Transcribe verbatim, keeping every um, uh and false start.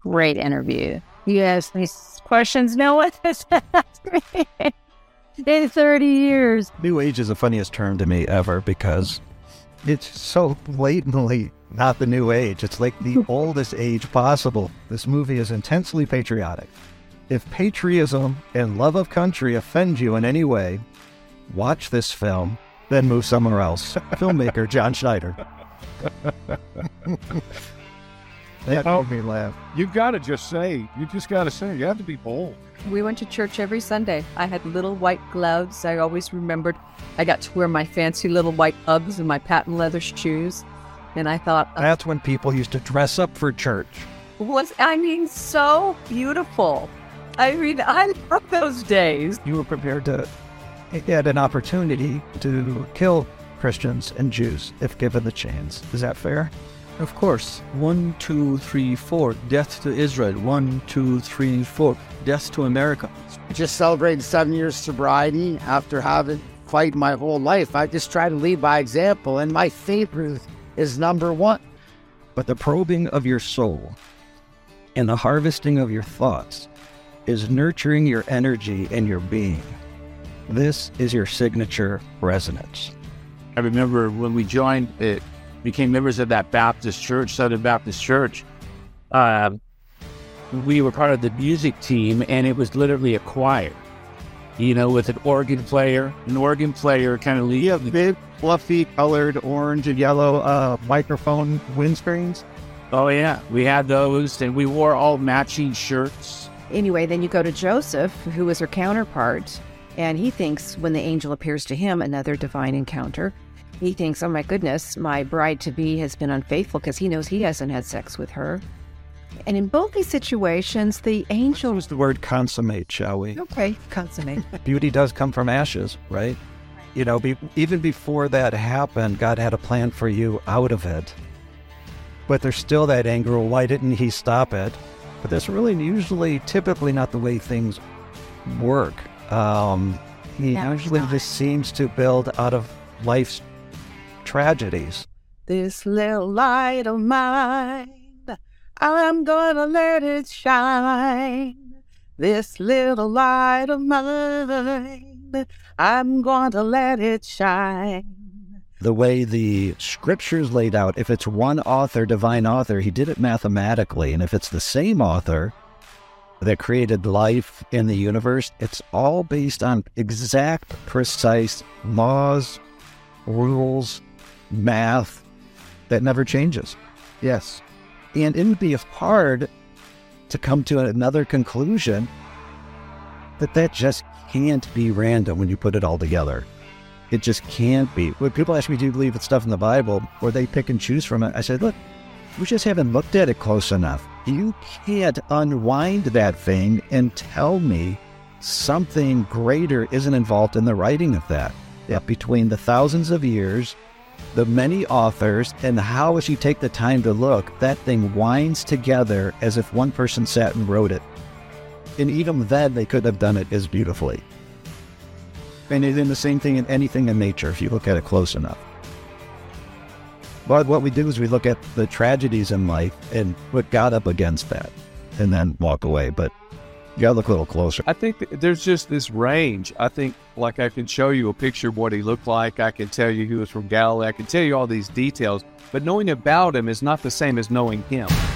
great interview. You asked me questions no one has asked me in thirty years. New Age is the funniest term to me ever because it's so blatantly not the New Age. It's like the oldest age possible. This movie is intensely patriotic. If patriotism and love of country offend you in any way, watch this film, then move somewhere else. Filmmaker John Schneider. That Oh. made me laugh. You got to just say, you just got to say, you have to be bold. We went to church every Sunday. I had little white gloves. I always remembered I got to wear my fancy little white Uggs and my patent leather shoes. And I thought, uh, That's when people used to dress up for church. was, I mean, so beautiful. I mean, I love those days. You were prepared to get an opportunity to kill Christians and Jews if given the chance. Is that fair? Of course. One, two, three, four. Death to Israel. One, two, three, four. Death to America. I just celebrated seven years sobriety after having fight my whole life. I just try to lead by example, and my faith is number one. But the probing of your soul and the harvesting of your thoughts is nurturing your energy and your being. This is your signature resonance. I remember when we joined it, became members of that Baptist church, Southern Baptist Church. Um, we were part of the music team, and it was literally a choir, you know, with an organ player, an organ player kind of lead. You have big, fluffy, colored orange and yellow uh, microphone windscreens. Oh yeah, we had those, and we wore all matching shirts. Anyway, then you go to Joseph, who is her counterpart, and he thinks when the angel appears to him, another divine encounter, he thinks, oh my goodness, my bride-to-be has been unfaithful because he knows he hasn't had sex with her. And in both these situations, the angel... Use the word consummate, shall we? Okay, consummate. Beauty does come from ashes, right? You know, be, even before that happened, God had a plan for you out of it. But there's still that anger. Well, why didn't he stop it? But that's really usually, typically not the way things work. Um, he That was usually not. just seems to build out of life's tragedies. This little light of mine, I'm gonna let it shine. This little light of mine, I'm gonna let it shine. The way the scriptures laid out, if it's one author, divine author, he did it mathematically. And if it's the same author that created life in the universe, it's all based on exact, precise laws, rules, math that never changes. Yes. And it would be hard to come to another conclusion that that just can't be random when you put it all together. It just can't be. When people ask me, do you believe it's stuff in the Bible, or they pick and choose from it, I said, look, we just haven't looked at it close enough. You can't unwind that thing and tell me something greater isn't involved in the writing of that. Yeah, between the thousands of years, the many authors, and how, as you take the time to look, that thing winds together as if one person sat and wrote it. And even then, they could have done it as beautifully. And it's in the same thing in anything in nature, if you look at it close enough. But what we do is we look at the tragedies in life and put God up against that, and then walk away. But you gotta look a little closer. I think that there's just this range. I think, like, I can show you a picture of what he looked like. I can tell you he was from Galilee. I can tell you all these details. But knowing about him is not the same as knowing him.